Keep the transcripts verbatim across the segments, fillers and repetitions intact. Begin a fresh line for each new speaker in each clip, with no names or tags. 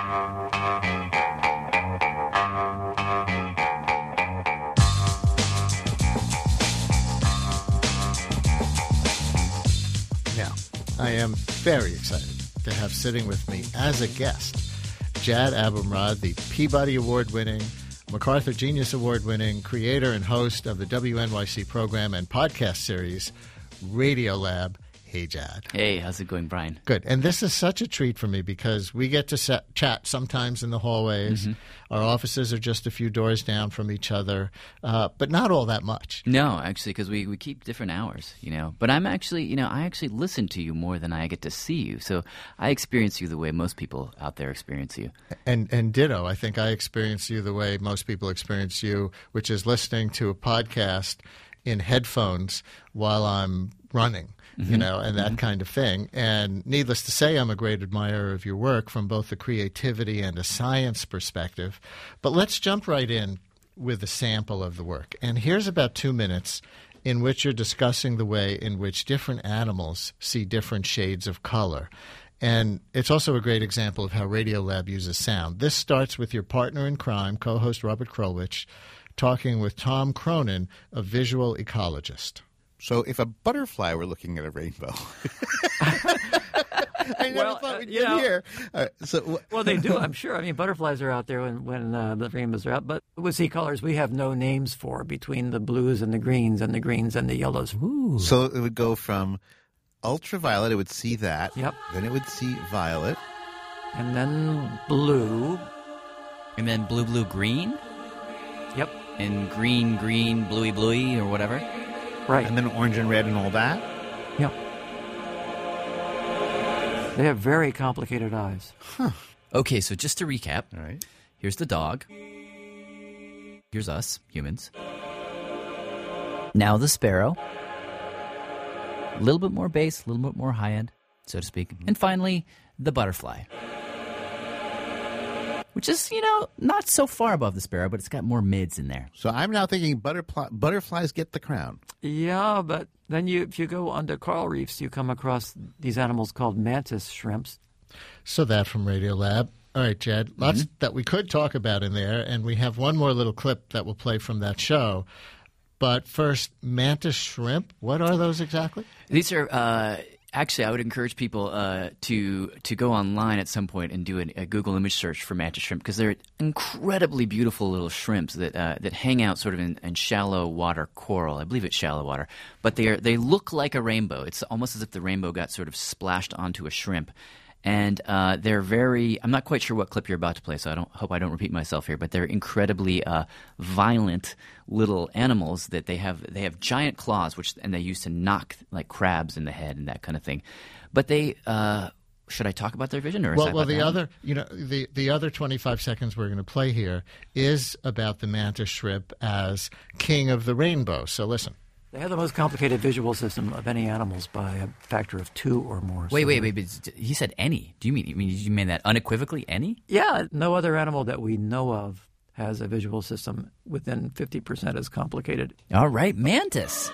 Now, I am very excited to have sitting with me as a guest Jad Abumrad, the Peabody Award-winning, MacArthur Genius Award-winning creator and host of the W N Y C program and podcast series Radiolab. Hey, Jad.
Hey, how's it going, Brian?
Good. And this is such a treat for me because we get to set, chat sometimes in the hallways. Mm-hmm. Our offices are just a few doors down from each other, uh, but not all that much.
No, actually, because we, we keep different hours, you know. But I'm actually, you know, I actually listen to you more than I get to see you. So I experience you the way most people out there experience you.
And, and ditto. I think I experience you the way most people experience you, which is listening to a podcast in headphones while I'm running. Mm-hmm. You know, and that mm-hmm. kind of thing. And needless to say, I'm a great admirer of your work from both the creativity and a science perspective. But let's jump right in with a sample of the work. And here's about two minutes in which you're discussing the way in which different animals see different shades of color. And it's also a great example of how Radiolab uses sound. This starts with your partner in crime, co-host Robert Krulwich, talking with Tom Cronin, a visual ecologist.
So if a butterfly were looking at a rainbow, I never
well,
thought we'd
uh, you
get
know,
here. Uh, so w-
well, they do, I'm sure. I mean, butterflies are out there when, when uh, the rainbows are out. But with sea colors, we have no names for between the blues and the greens and the greens and the yellows. Ooh.
So it would go from ultraviolet, it would see that.
Yep.
Then it would see violet.
And then blue.
And then blue, blue, green?
Yep.
And green, green, bluey, bluey, or whatever?
Right.
And then orange and red and all that?
Yep. They have very complicated eyes.
Huh.
Okay, so just to recap.
All right.
Here's the dog. Here's us, humans. Now the sparrow. A little bit more bass, a little bit more high-end, so to speak. And finally, the butterfly. Which is, you know, not so far above the sparrow, but it's got more mids in there.
So I'm now thinking butterfly, butterflies get the crown.
Yeah, but then you, if you go onto coral reefs, you come across these animals called mantis shrimps.
So that from Radiolab. All right, Jed, lots mm-hmm. that we could talk about in there, and we have one more little clip that we'll play from that show. But first, mantis shrimp, what are those exactly?
These are... Uh, Actually, I would encourage people uh, to to go online at some point and do a, a Google image search for mantis shrimp because they're incredibly beautiful little shrimps that uh, that hang out sort of in, in shallow water coral. I believe it's shallow water, but they are they look like a rainbow. It's almost as if the rainbow got sort of splashed onto a shrimp. And uh, they're very – I'm not quite sure what clip you're about to play, so I don't hope I don't repeat myself here. But they're incredibly uh, violent little animals that they have – they have giant claws, which and they use to knock like crabs in the head and that kind of thing. But they uh, – should I talk about their vision? Or is
well,
that
well,
about
the
that?
other – you know, the, the other twenty-five seconds we're going to play here is about the mantis shrimp as king of the rainbow. So listen.
They have the most complicated visual system of any animals by a factor of two or more.
Wait,
so
wait, wait, wait. He said any. Do you mean, you mean you mean that unequivocally any?
Yeah. No other animal that we know of has a visual system within fifty percent as complicated.
All right. Mantis.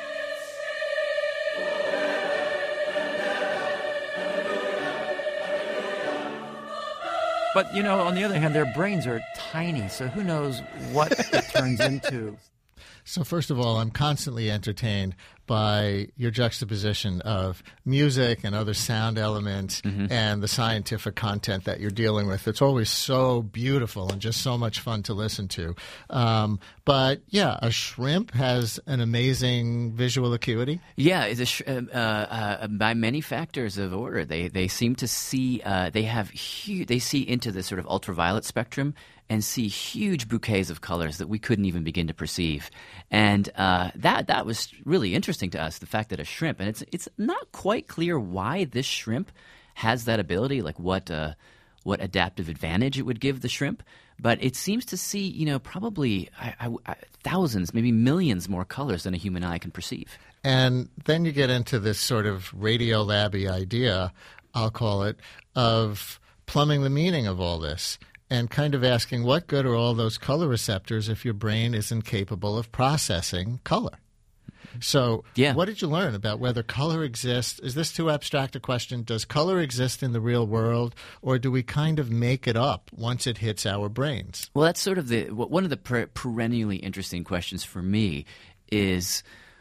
But, you know, on the other hand, their brains are tiny, so who knows what it turns into.
So first of all, I'm constantly entertained by your juxtaposition of music and other sound elements mm-hmm. and the scientific content that you're dealing with. It's always so beautiful and just so much fun to listen to. Um, but, yeah, a shrimp has an amazing visual acuity.
Yeah, it's a sh- uh, uh, by many factors of order. They they seem to see uh, – they have hu- they see into the sort of ultraviolet spectrum and see huge bouquets of colors that we couldn't even begin to perceive. And uh, that that was really interesting to us, the fact that a shrimp – and it's it's not quite clear why this shrimp has that ability, like what uh, what adaptive advantage it would give the shrimp. But it seems to see, you know, probably I, I, I, thousands, maybe millions more colors than a human eye can perceive.
And then you get into this sort of Radiolab-y idea, I'll call it, of plumbing the meaning of all this. And kind of asking, what good are all those color receptors if your brain isn't capable of processing color? So
Yeah.
what did you learn about whether color exists? Is this too abstract a question? Does color exist in the real world, or do we kind of make it up once it hits our brains?
Well, that's sort of the one of the per- perennially interesting questions for me is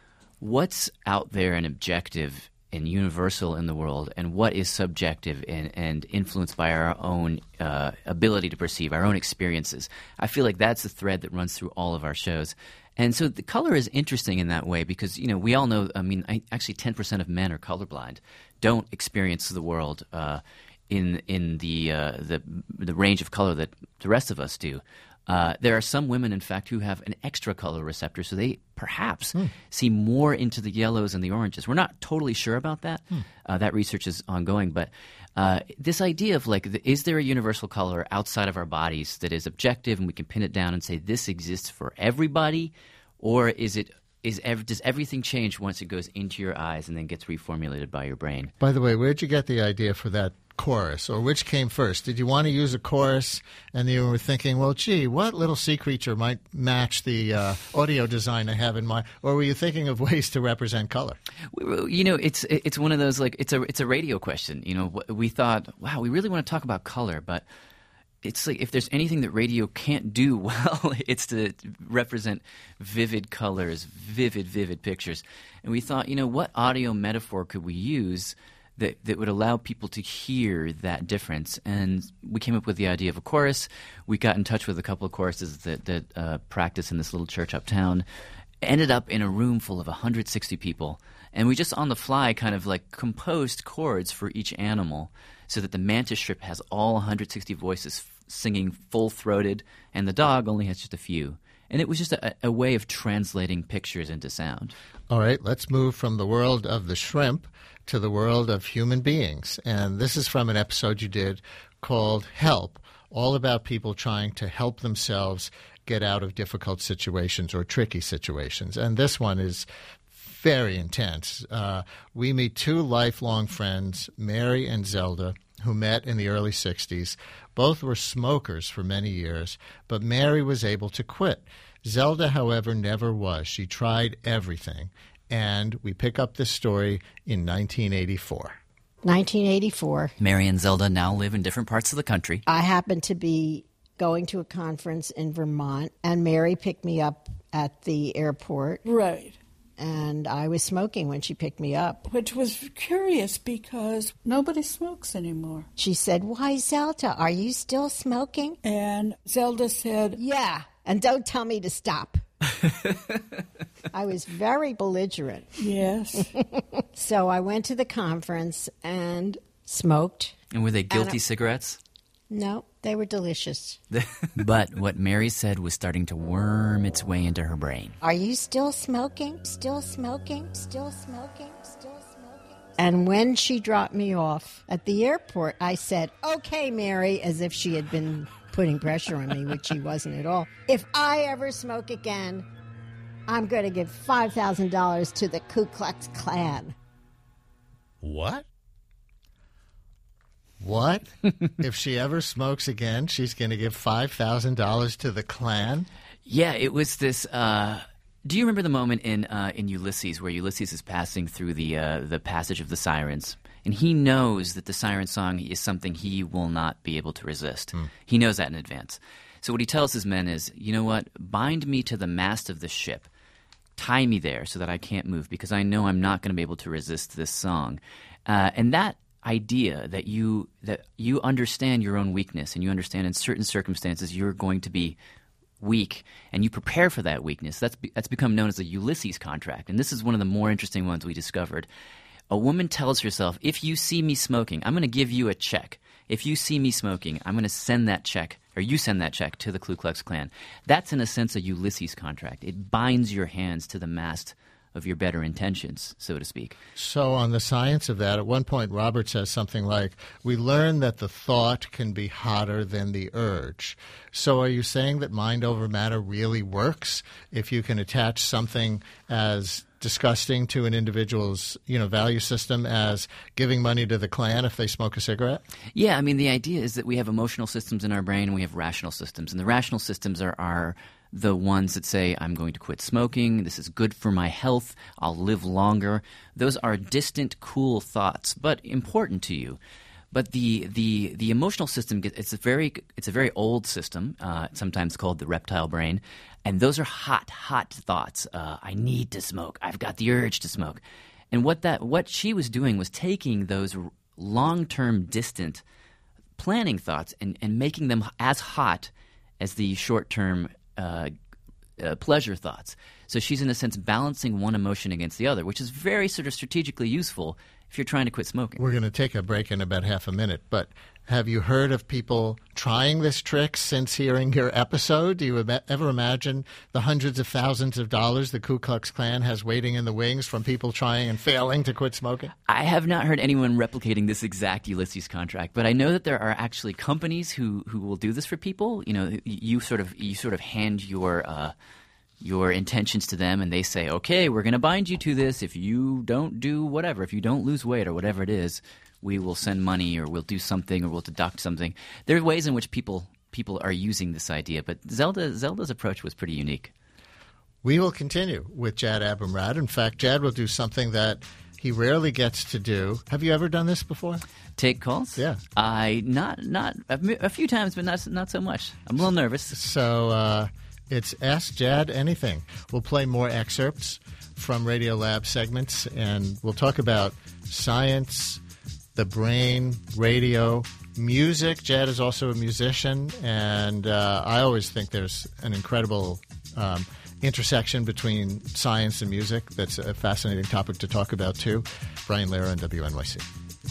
what's out there and objective and universal in the world, and what is subjective and, and influenced by our own uh, ability to perceive, our own experiences. I feel like that's the thread that runs through all of our shows. And so the color is interesting in that way because, you know, we all know, I mean, I, actually ten percent of men are colorblind, don't experience the world uh, in in the, uh, the the range of color that the rest of us do. Uh, there are some women, in fact, who have an extra color receptor, so they perhaps hmm. see more into the yellows and the oranges. We're not totally sure about that. Hmm. Uh, that research is ongoing. But uh, this idea of, like, the, is there a universal color outside of our bodies that is objective and we can pin it down and say this exists for everybody? Or is it is ev- does everything change once it goes into your eyes and then gets reformulated by your brain?
By the way, where'd you get the idea for that chorus, or which came first? Did you want to use a chorus and you were thinking, well, gee, what little sea creature might match the uh, audio design I have in mind? Or were you thinking of ways to represent color?
You know, it's it's one of those, like, it's a it's a radio question. You know, we thought, wow, we really want to talk about color, but it's like if there's anything that radio can't do well, it's to represent vivid colors, vivid, vivid pictures. And we thought, you know, what audio metaphor could we use that, that would allow people to hear that difference? And we came up with the idea of a chorus. We got in touch with a couple of choruses that, that uh, practice in this little church uptown. Ended up in a room full of one hundred sixty people. And we just on the fly kind of like composed chords for each animal so that the mantis shrimp has all one hundred sixty voices singing full-throated, and the dog only has just a few. And it was just a, a way of translating pictures into sound.
All right, let's move from the world of the shrimp to the world of human beings. And this is from an episode you did called Help, all about people trying to help themselves get out of difficult situations or tricky situations. And this one is very intense. Uh, we meet two lifelong friends, Mary and Zelda, who met in the early sixties. Both were smokers for many years, but Mary was able to quit. Zelda, however, never was. She tried everything. And we pick up this story in nineteen eighty-four.
nineteen eighty-four.
Mary and Zelda now live in different parts of the country.
I happened to be going to a conference in Vermont, and Mary picked me up at the airport.
Right.
And I was smoking when she picked me up.
Which was curious because nobody smokes anymore.
She said, "Why, Zelda, are you still smoking?"
And Zelda said,
"Yeah, and don't tell me to stop." I was very belligerent.
Yes.
So I went to the conference and smoked.
And were they guilty
I,
cigarettes?
No, they were delicious.
But what Mary said was starting to worm its way into her brain.
"Are you still smoking? Still smoking? Still smoking? Still smoking?" And when she dropped me off at the airport, I said, "Okay, Mary," as if she had been putting pressure on me, which she wasn't at all. "If I ever smoke again, I'm going to give five thousand dollars to the Ku Klux Klan."
What?
What? If she ever smokes again, she's going to give five thousand dollars to the Klan?
Yeah, it was this... Uh, do you remember the moment in uh, in Ulysses where Ulysses is passing through the uh, the passage of the sirens? And he knows that the siren song is something he will not be able to resist. Mm. He knows that in advance. So what he tells his men is, you know what? Bind me to the mast of the ship. Tie me there so that I can't move because I know I'm not going to be able to resist this song. Uh, and that idea that you that you understand your own weakness and you understand in certain circumstances you're going to be weak and you prepare for that weakness. That's be, that's become known as the Ulysses contract. And this is one of the more interesting ones we discovered. A woman tells herself, if you see me smoking, I'm going to give you a check. If you see me smoking, I'm going to send that check, or you send that check to the Ku Klux Klan. That's, in a sense, a Ulysses contract. It binds your hands to the mast of your better intentions, so to speak.
So on the science of that, at one point Robert says something like, we learn that the thought can be hotter than the urge. So are you saying that mind over matter really works if you can attach something as disgusting to an individual's, you know, value system as giving money to the Klan if they smoke a cigarette?
Yeah, I mean, the idea is that we have emotional systems in our brain and we have rational systems. And the rational systems are, are the ones that say, I'm going to quit smoking, this is good for my health, I'll live longer. Those are distant, cool thoughts, but important to you. But the the the emotional system, it's a very it's a very old system, uh, sometimes called the reptile brain, and those are hot, hot thoughts. Uh, I need to smoke. I've got the urge to smoke. And what that what she was doing was taking those long-term, distant, planning thoughts and, and making them as hot as the short-term uh, uh, pleasure thoughts. So she's, in a sense, balancing one emotion against the other, which is very sort of strategically useful if you're trying to quit smoking.
We're going to take a break in about half a minute, but have you heard of people trying this trick since hearing your episode? Do you im- ever imagine the hundreds of thousands of dollars the Ku Klux Klan has waiting in the wings from people trying and failing to quit smoking?
I have not heard anyone replicating this exact Ulysses contract, but I know that there are actually companies who, who will do this for people. You know, you sort of you sort of hand your uh, your intentions to them, and they say, okay, we're going to bind you to this. If you don't do whatever, if you don't lose weight or whatever it is, we will send money or we'll do something or we'll deduct something. There are ways in which people people are using this idea, but Zelda Zelda's approach was pretty unique.
We will continue with Jad Abumrad. In fact, Jad will do something that he rarely gets to do. Have you ever done this before?
Take calls?
Yeah.
I not not a few times, but not not so much. I'm a little nervous.
So uh, it's Ask Jad Anything. We'll play more excerpts from Radiolab segments, and we'll talk about science, the brain, radio, music. Jad is also a musician, and uh, I always think there's an incredible um, intersection between science and music. That's a fascinating topic to talk about, too. Brian Lehrer on W N Y C.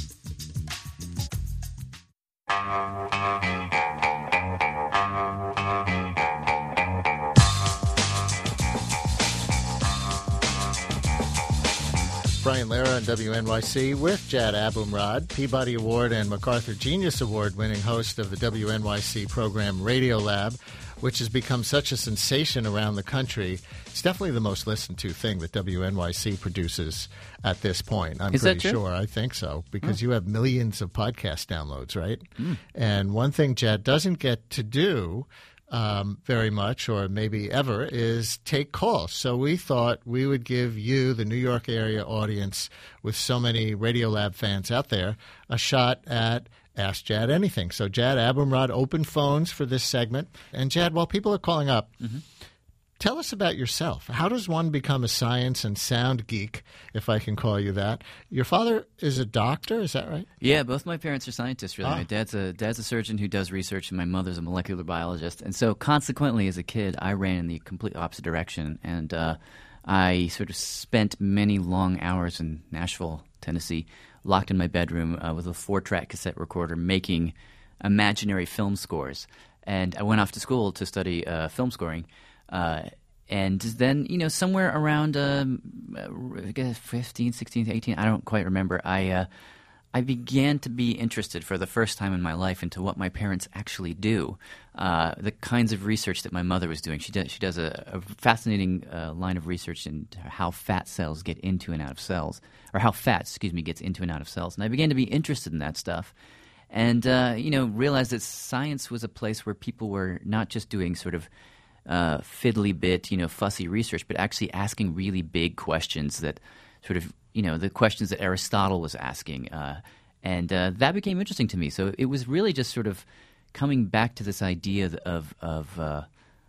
Brian Lehrer on W N Y C with Jad Abumrad, Peabody Award and MacArthur Genius Award winning host of the W N Y C program Radiolab, which has become such a sensation around the country. It's definitely the most listened to thing that W N Y C produces at this point. I'm
Is
pretty
that true?
sure. I think so, because
Oh.
you have millions of podcast downloads, right?
Mm.
And one thing Jad doesn't get to do Um, very much, or maybe ever, is take calls. So we thought we would give you, the New York area audience, with so many Radiolab fans out there, a shot at Ask Jad Anything. So Jad Abumrad, open phones for this segment. And Jad, while people are calling up, mm-hmm. tell us about yourself. How does one become a science and sound geek, if I can call you that? Your father is a doctor, is that right?
Yeah, both my parents are scientists, really.
Ah.
My dad's a dad's a surgeon who does research, and my mother's a molecular biologist. And so, consequently, as a kid, I ran in the complete opposite direction. And uh, I sort of spent many long hours in Nashville, Tennessee, locked in my bedroom uh, with a four-track cassette recorder making imaginary film scores. And I went off to school to study uh, film scoring. Uh, and then, you know, somewhere around um, I guess fifteen, sixteen, eighteen, I don't quite remember, I uh, I began to be interested for the first time in my life into what my parents actually do, uh, the kinds of research that my mother was doing. She does, she does a, a fascinating uh, line of research into how fat cells get into and out of cells, or how fat, excuse me, gets into and out of cells. And I began to be interested in that stuff. And, uh, you know, realized that science was a place where people were not just doing sort of uh, fiddly bit, you know, fussy research, but actually asking really big questions that sort of, you know, the questions that Aristotle was asking. Uh, and uh, that became interesting to me. So it was really just sort of coming back to this idea of of uh,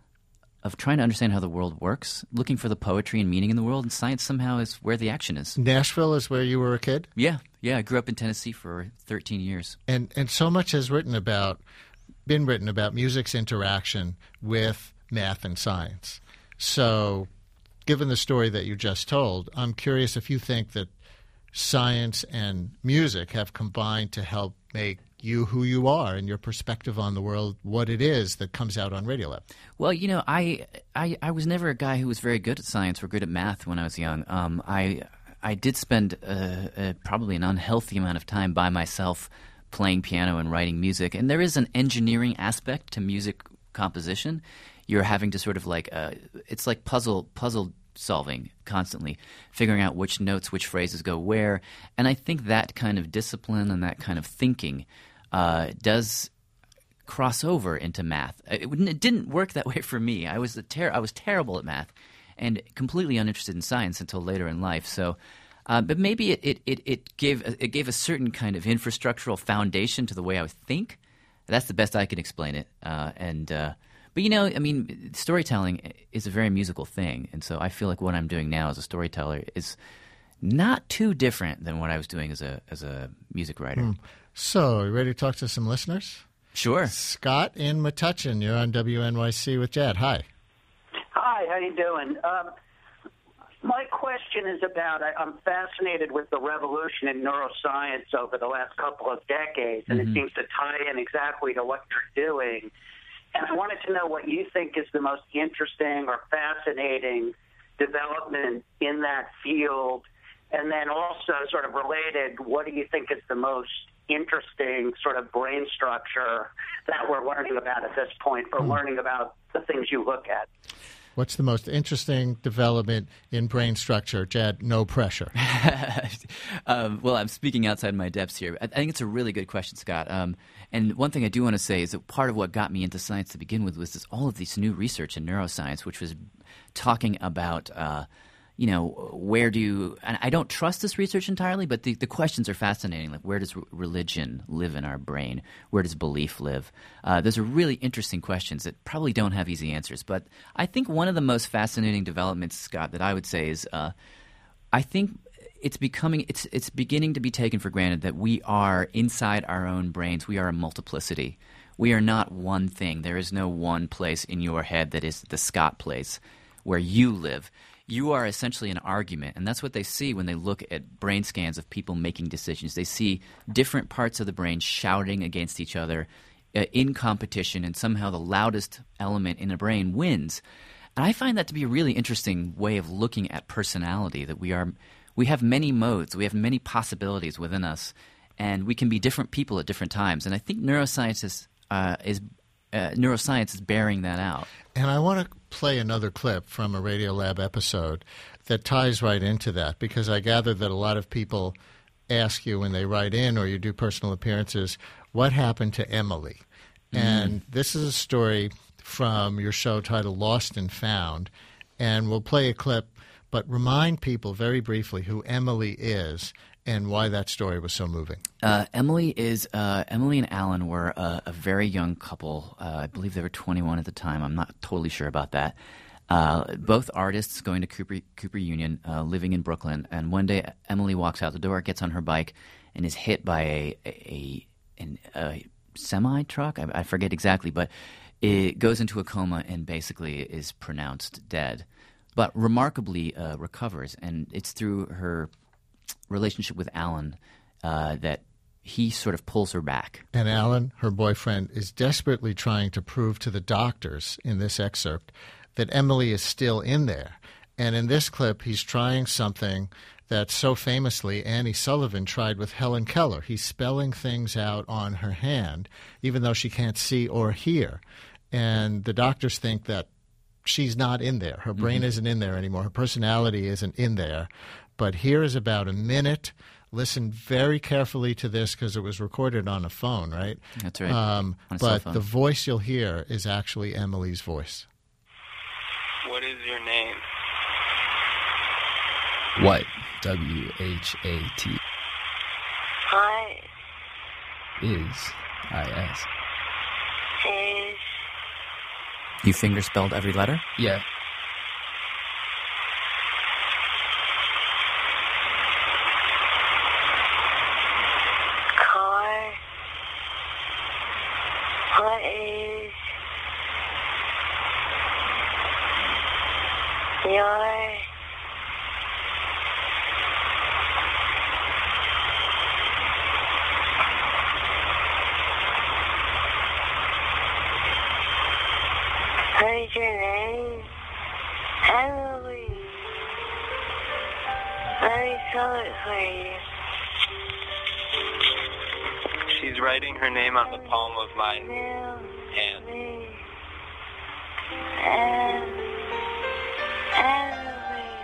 of trying to understand how the world works, looking for the poetry and meaning in the world, and science somehow is where the action is.
Nashville is where you were a kid?
Yeah, yeah. I grew up in Tennessee for thirteen years.
And and so much has written about, been written about music's interaction with math and science. So, given the story that you just told, I'm curious if you think that science and music have combined to help make you who you are and your perspective on the world what it is that comes out on Radiolab.
Well, you know, I, I I was never a guy who was very good at science or good at math when I was young. Um, I I did spend uh, uh, probably an unhealthy amount of time by myself playing piano and writing music. And there is an engineering aspect to music composition. You're having to sort of like uh, – it's like puzzle puzzle solving constantly, figuring out which notes, which phrases go where. And I think that kind of discipline and that kind of thinking uh, does cross over into math. It, it didn't work that way for me. I was a ter- I was terrible at math and completely uninterested in science until later in life. So, uh, but maybe it, it, it, it gave it gave a certain kind of infrastructural foundation to the way I would think. That's the best I can explain it. Uh, and uh, but you know, I mean, storytelling is a very musical thing, and so I feel like what I'm doing now as a storyteller is not too different than what I was doing as a as a music writer.
Mm. So, you ready to talk to some listeners?
Sure.
Scott in Metuchen, you're on W N Y C with Jad. Hi.
Hi, how you doing? Um, my question is about, I, I'm fascinated with the revolution in neuroscience over the last couple of decades, and mm-hmm. it seems to tie in exactly to what you're doing. And I wanted to know what you think is the most interesting or fascinating development in that field, and then also sort of related, what do you think is the most interesting sort of brain structure that we're learning about at this point, or mm. learning about the things you look at?
What's the most interesting development in brain structure? Jad, no pressure.
um, well, I'm speaking outside my depths here. I, I think it's a really good question, Scott. Um, and one thing I do want to say is that part of what got me into science to begin with was this, all of this new research in neuroscience, which was talking about uh, you know, where do you – and I don't trust this research entirely, but the, the questions are fascinating. Like, where does re- religion live in our brain? Where does belief live? Uh, those are really interesting questions that probably don't have easy answers. But I think one of the most fascinating developments, Scott, that I would say is uh, I think it's becoming – it's it's beginning to be taken for granted that we are inside our own brains. We are a multiplicity. We are not one thing. There is no one place in your head that is the Scott place where you live. You are essentially an argument, and that's what they see when they look at brain scans of people making decisions. They see different parts of the brain shouting against each other uh, in competition, and somehow the loudest element in the brain wins. And I find that to be a really interesting way of looking at personality, that we are we have many modes, we have many possibilities within us, and we can be different people at different times. And I think neuroscience is, uh, is uh, neuroscience is bearing that out.
And I want to play another clip from a Radiolab episode that ties right into that, because I gather that a lot of people ask you when they write in or you do personal appearances, what happened to Emily? Mm. And this is a story from your show titled Lost and Found. And we'll play a clip, but remind people very briefly who Emily is and why that story was so moving.
Uh, Emily is uh, Emily and Alan were a, a very young couple. Uh, I believe they were twenty-one at the time. I'm not totally sure about that. Uh, both artists going to Cooper, Cooper Union, uh, living in Brooklyn. And one day, Emily walks out the door, gets on her bike, and is hit by a a, a, a semi truck. I, I forget exactly, but it goes into a coma and basically is pronounced dead. But remarkably uh, recovers, and it's through her relationship with Alan uh, that he sort of pulls her back.
And Alan, her boyfriend, is desperately trying to prove to the doctors in this excerpt that Emily is still in there. And in this clip, he's trying something that so famously Annie Sullivan tried with Helen Keller. He's spelling things out on her hand, even though she can't see or hear. And the doctors think that she's not in there. Her brain mm-hmm. isn't in there anymore. Her personality isn't in there. But here is about a minute. Listen very carefully to this because it was recorded on a phone, right?
That's right.
Um,
on a
but
cell phone.
The voice you'll hear is actually Emily's voice.
What is your name?
What? W H A T.
Hi.
Is. I S.
Is.
You finger spelled every letter?
Yeah.
Car. What is your What is your name? Emily. Let me spell it for you.
She's writing her name on the palm of my hand.
Em- Emily.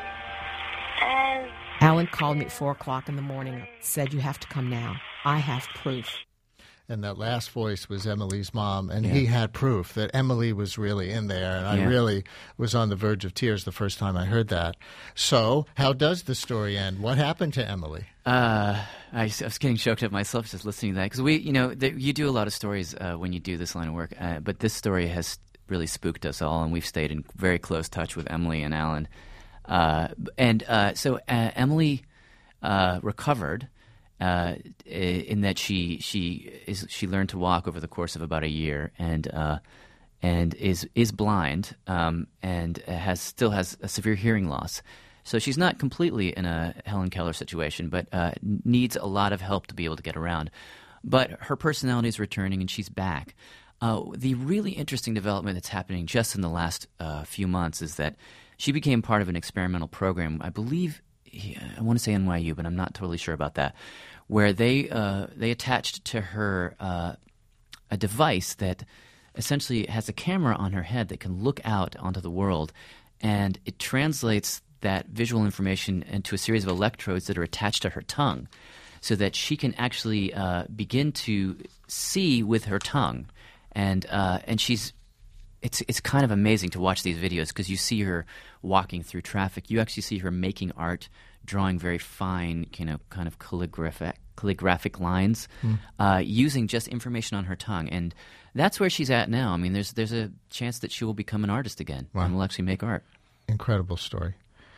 Owen called me at four o'clock in the morning, said, you have to come now. I have proof.
And that last voice was Emily's mom, and
Yeah.
he had proof that Emily was really in there, and I
Yeah.
really was on the verge of tears the first time I heard that. So how does the story end? What happened to Emily?
Uh, I, I was getting choked up myself just listening to that because we, you know, the, you do a lot of stories uh, when you do this line of work, uh, but this story has really spooked us all, and we've stayed in very close touch with Emily and Alan. Uh, and uh, so uh, Emily uh, recovered. Uh, in that she she is she learned to walk over the course of about a year, and uh, and is is blind, um, and has still has a severe hearing loss. So she's not completely in a Helen Keller situation, but uh, needs a lot of help to be able to get around. But her personality is returning, and she's back. Uh, the really interesting development that's happening just in the last uh, few months is that she became part of an experimental program. I believe. I want to say N Y U, but I'm not totally sure about that, where they uh, they attached to her uh, a device that essentially has a camera on her head that can look out onto the world, and it translates that visual information into a series of electrodes that are attached to her tongue, so that she can actually uh, begin to see with her tongue, and uh, and she's. It's it's kind of amazing to watch these videos because you see her walking through traffic. You actually see her making art, drawing very fine, you know, kind of calligraphic calligraphic lines,
Hmm.
uh, using just information on her tongue, and that's where she's at now. I mean, there's there's a chance that she will become an artist again
Wow.
and will actually make art.
Incredible story.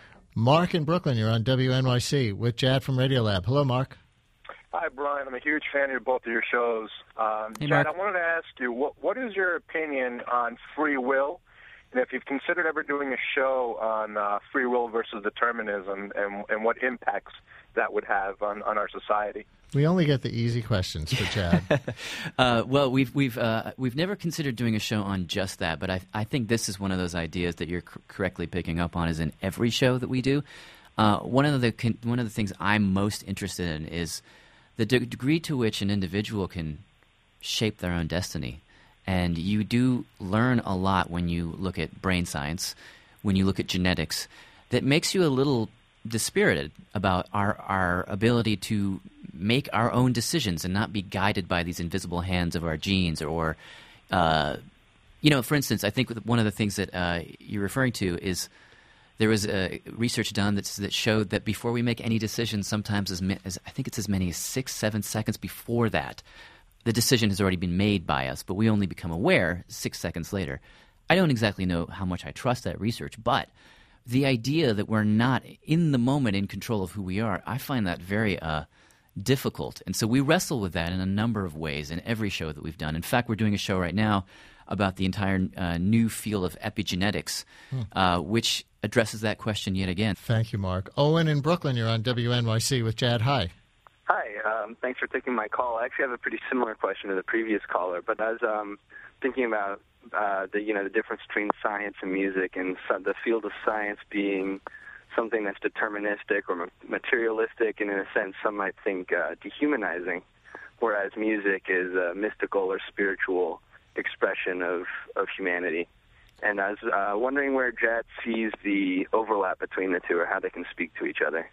Mark in Brooklyn, you're on W N Y C with Jad from Radiolab. Hello, Mark.
Hi, Brian. I'm a huge fan of both of your shows. Um,
Hey,
Chad,
Mark.
I wanted to ask you, what what is your opinion on free will? And if you've considered ever doing a show on uh, free will versus determinism and, and what impacts that would have on, on our society?
We only get the easy questions for Jad.
Uh, well, we've we've uh, we've never considered doing a show on just that, but I I think this is one of those ideas that you're c- correctly picking up on. Is in every show that we do. Uh, one of the con- one of the things I'm most interested in is the de- degree to which an individual can shape their own destiny. And you do learn a lot when you look at brain science, when you look at genetics, that makes you a little dispirited about our, our ability to make our own decisions and not be guided by these invisible hands of our genes or, uh, you know, for instance, I think one of the things that uh, you're referring to is there was uh, research done that's, that showed that before we make any decision, sometimes as, mi- as I think it's as many as six, seven seconds before that, the decision has already been made by us, but we only become aware six seconds later. I don't exactly know how much I trust that research, but the idea that we're not in the moment in control of who we are, I find that very uh, difficult. And so we wrestle with that in a number of ways in every show that we've done. In fact, we're doing a show right now about the entire uh, new field of epigenetics,
Hmm.
uh, which addresses that question yet again.
Thank you, Mark. Owen in Brooklyn, you're on W N Y C with Jad. Hi.
Hi, um, thanks for taking my call. I actually have a pretty similar question to the previous caller, but I was um, thinking about uh, the you know the difference between science and music, and so the field of science being something that's deterministic or ma- materialistic, and in a sense, some might think uh, dehumanizing, whereas music is a mystical or spiritual expression of, of humanity. And I was uh, wondering where Jad sees the overlap between the two, or how they can speak to each other.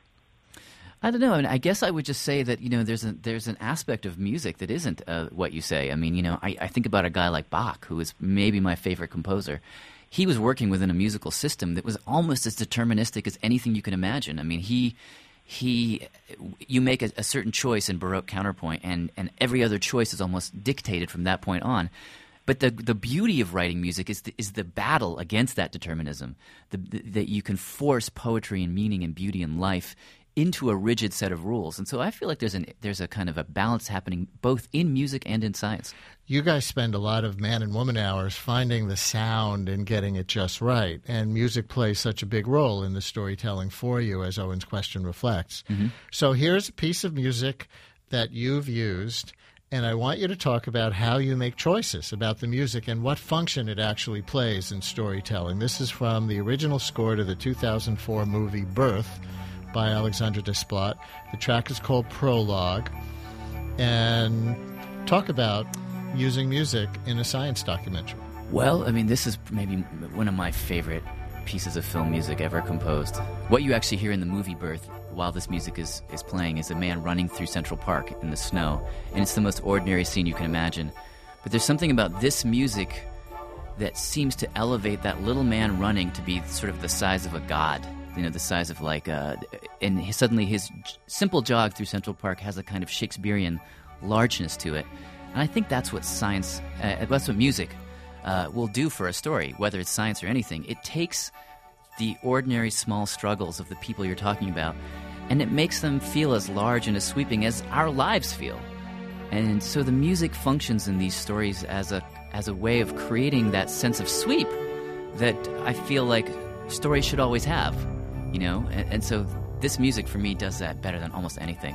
I don't know. I mean, I guess I would just say that, you know, there's a, there's an aspect of music that isn't uh, what you say. I mean, you know, I, I think about a guy like Bach, who is maybe my favorite composer. He was working within a musical system that was almost as deterministic as anything you can imagine. I mean, he he you make a, a certain choice in Baroque counterpoint, and, and every other choice is almost dictated from that point on. But the the beauty of writing music is the, is the battle against that determinism, the, the, that you can force poetry and meaning and beauty and life into a rigid set of rules. And so I feel like there's an there's a kind of a balance happening both in music and in science.
You guys spend a lot of man and woman hours finding the sound and getting it just right. And music plays such a big role in the storytelling for you, as Owen's question reflects.
Mm-hmm.
So here's a piece of music that you've used, and I want you to talk about how you make choices about the music and what function it actually plays in storytelling. This is from the original score to the two thousand four movie Birth by Alexandre Desplat. The track is called Prologue. And talk about using music in a science documentary.
Well, I mean, this is maybe one of my favorite pieces of film music ever composed. What you actually hear in the movie Birth while this music is, is playing is a man running through Central Park in the snow. And it's the most ordinary scene you can imagine. But there's something about this music that seems to elevate that little man running to be sort of the size of a god. You know, the size of like, uh, and his, suddenly his j- simple jog through Central Park has a kind of Shakespearean largeness to it. And I think that's what science, uh, that's what music uh, will do for a story, whether it's science or anything. It takes the ordinary small struggles of the people you're talking about, and it makes them feel as large and as sweeping as our lives feel. And so the music functions in these stories as a as a way of creating that sense of sweep that I feel like stories should always have, you know? And, and so this music for me does that better than almost anything.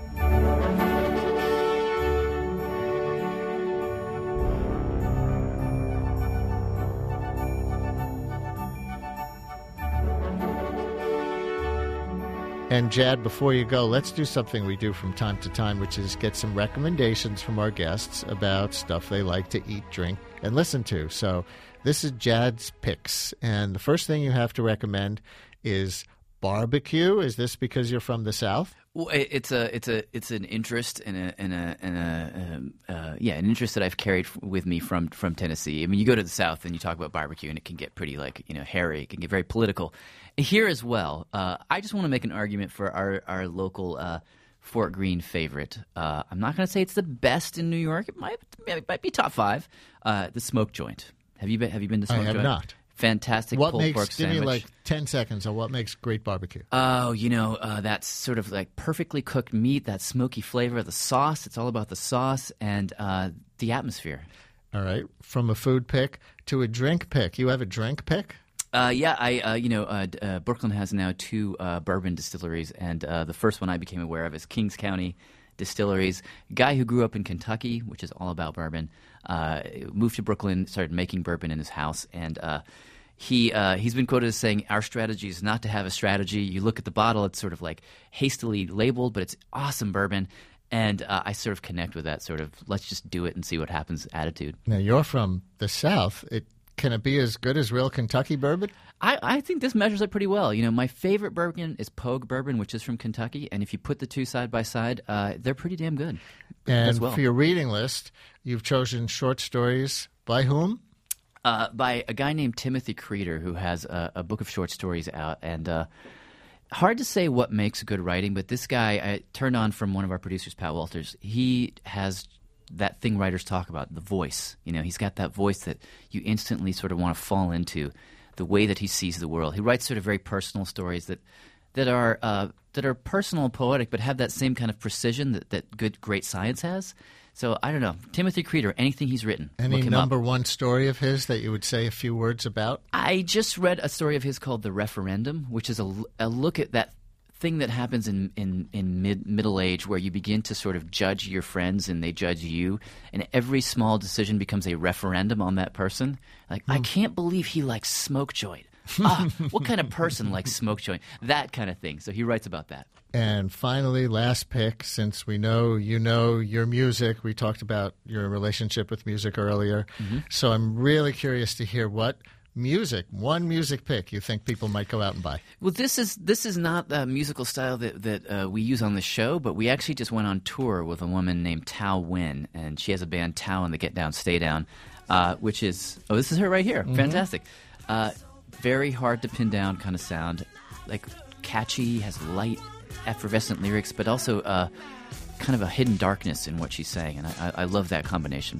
And Jad, before you go, let's do something we do from time to time, which is get some recommendations from our guests about stuff they like to eat, drink, and listen to. So this is Jad's Picks. And the first thing you have to recommend is barbecue. Is this because you're from the South?
Well, it's a it's a it's an interest and a and a, and a um, uh, yeah an interest that I've carried with me from from Tennessee. I mean, you go to the South and you talk about barbecue, and it can get pretty like you know hairy. It can get very political. Here as well, uh, I just want to make an argument for our our local uh, Fort Greene favorite. Uh, I'm not going to say it's the best in New York. It might it might be top five. Uh, the Smoke Joint. Have you been Have you been to Smoke
I have
Joint?
not.
Fantastic
what
pulled
makes,
pork
give
sandwich.
me like ten seconds on what makes great barbecue.
Oh, you know, uh, that sort of like perfectly cooked meat, that smoky flavor, the sauce. It's all about the sauce and uh, the atmosphere.
All right. From a food pick to a drink pick. You have a drink pick?
Uh, yeah, I uh, you know uh, uh, Brooklyn has now two uh, bourbon distilleries, and uh, the first one I became aware of is Kings County Distilleries. A guy who grew up in Kentucky, which is all about bourbon, uh, moved to Brooklyn, started making bourbon in his house, and uh, he uh, he's been quoted as saying, "Our strategy is not to have a strategy. You look at the bottle; it's sort of like hastily labeled, but it's awesome bourbon." And uh, I sort of connect with that sort of let's just do it and see what happens attitude.
Now you're from the South. It Can it be as good as real Kentucky bourbon?
I, I think this measures up pretty well. You know, my favorite bourbon is Pogue Bourbon, which is from Kentucky, and if you put the two side by side, uh, they're pretty damn good.
And
as well.
For your reading list, you've chosen short stories by whom?
Uh, by a guy named Timothy Creeder, who has a, a book of short stories out. And uh, hard to say what makes good writing, but this guy I turned on from one of our producers, Pat Walters. He has that thing writers talk about, the voice. You know, he's got that voice that you instantly sort of want to fall into, the way that he sees the world. He writes sort of very personal stories that that are uh, that are personal and poetic, but have that same kind of precision that, that good, great science has. So I don't know, Timothy Creeder, anything he's written.
Any
look him
number
up.
one story of his that you would say a few words about?
I just read a story of his called The Referendum, which is a, a look at that thing that happens in, in, in mid, middle age where you begin to sort of judge your friends and they judge you, and every small decision becomes a referendum on that person. Like, I can't believe he likes Smoke Joint. Ah, what kind of person likes Smoke Joint? That kind of thing. So he writes about that.
And finally, last pick, since we know you know your music. We talked about your relationship with music earlier. Mm-hmm. So I'm really curious to hear what music, one music pick you think people might go out and buy.
Well, this is this is not a musical style that, that uh, we use on the show, but we actually just went on tour with a woman named Tao Win, and she has a band, Tao and the Get Down, Stay Down, uh, which is – oh, this is her right here. Mm-hmm. Fantastic. Uh, very hard to pin down kind of sound, like catchy, has light, effervescent lyrics, but also uh, kind of a hidden darkness in what she's saying, and I, I love that combination.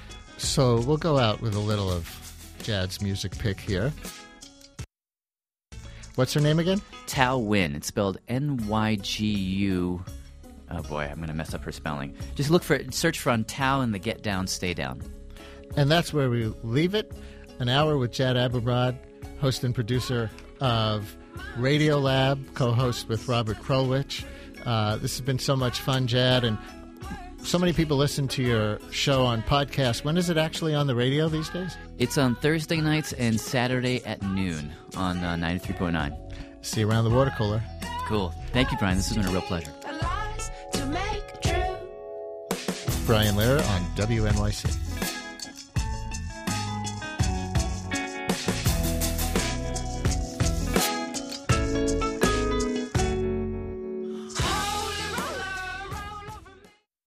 So we'll go out with a little of Jad's music pick here. What's her name again?
Tao Win. It's spelled N Y G U. Oh boy, I'm going to mess up her spelling. Just look for it. Search for on Tao and the Get Down, Stay Down.
And that's where we leave it. An hour with Jad Abumrad, host and producer of Radio Lab, co-host with Robert Krulwich. Uh, this has been so much fun, Jad, and so many people listen to your show on podcast. When is it actually on the radio these days?
It's on Thursday nights and Saturday at noon on uh, ninety-three point nine.
See you around the water cooler.
Cool. Thank you, Brian. This has been a real pleasure.
Brian Lehrer on W N Y C.